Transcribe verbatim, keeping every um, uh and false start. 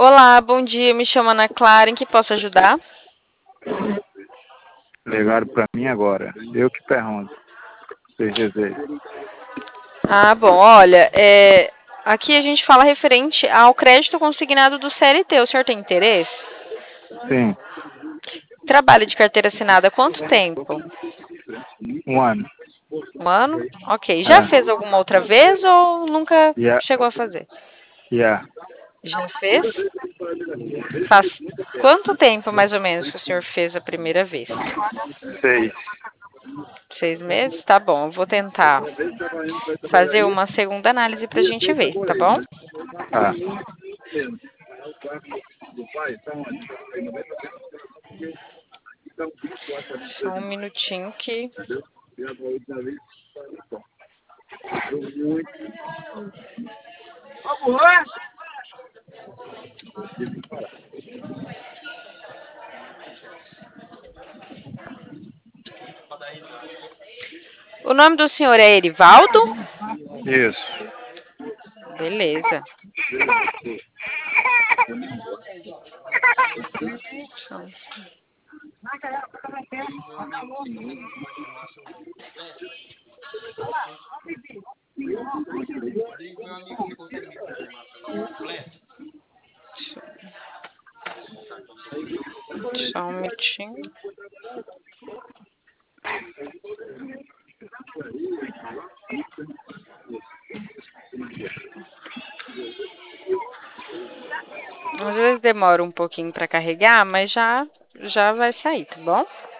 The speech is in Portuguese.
Olá, bom dia. Me chamo Ana Clara. Em que posso ajudar? Ligaram para mim agora. Eu que pergunto. C G Z. Ah, bom. Olha, é, aqui a gente fala referente ao crédito consignado do C L T. O senhor tem interesse? Sim, Trabalho de carteira assinada há quanto tempo? um ano. Um ano? Ok. Já É. fez alguma outra vez ou nunca Yeah, chegou a fazer? yeah. Já fez? Faz quanto tempo, mais ou menos, que o senhor fez a primeira vez? Seis. Seis meses? Tá bom. Eu vou tentar fazer uma segunda análise para a gente ver, tá bom? Ah, Só um minutinho que o nome do senhor é Erivaldo? isso. Beleza. Só- Só um minutinho. Às vezes demora um pouquinho para carregar, mas já já vai sair, tá bom?